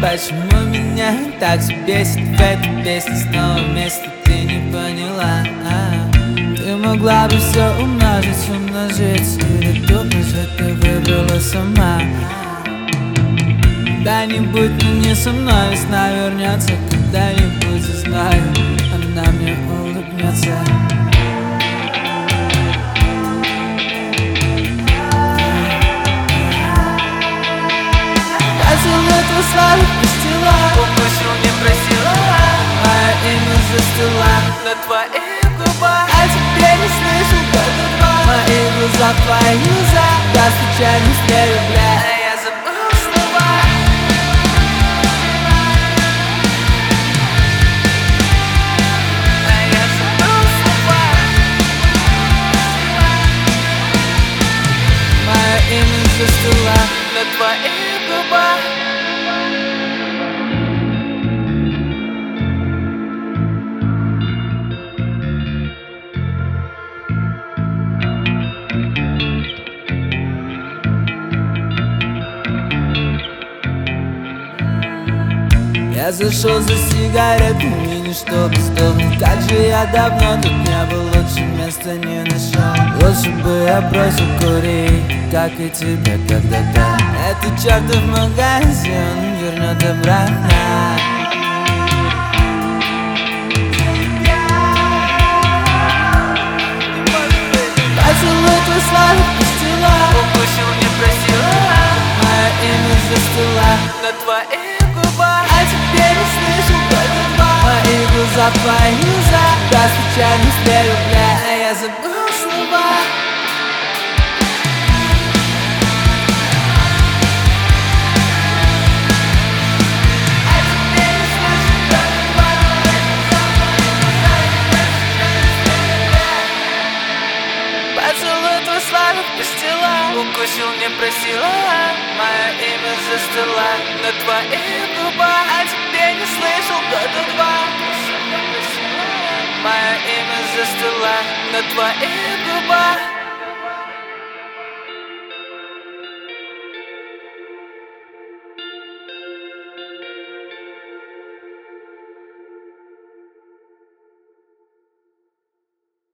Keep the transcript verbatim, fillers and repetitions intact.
Почему меня так бесит в этой песне снова вместе, ты не поняла? а? Ты могла бы все умножить, умножить, или тупо же ты выбрала сама. Когда-нибудь, но не со мной, весна вернется, когда-нибудь, я знаю, она мне улыбнется. Поцелуй твой сладкий пастила, укусил, не просила, мое имя застыла на твоих губах. А теперь не слышу, как два мои глаза, твои глаза. Я случайно стерю, бля, а я забыл слова. А я забыл слова. Мое имя застыла на твоих губах. Я зашел за сигаретами, не чтобы сдохнуть. Как же я давно тут не был, лучше места не нашел. Лучше бы я бросил курить, как и тебе когда-то. Этот чертов магазин вернет обратно. Поцелуй твой сладкий пастила, укусил, не просила, мое имя застыла на твоих губах. А теперь не слышу, только два мои глаза, твои глаза. Я случайно стерю, бля, а я забыл слова. Поцелуй твой сладкий пастила, укусил, не просила, мое имя застыла на твоих губах. А теперь не слышал года два. Мое имя застыла на твоих губах.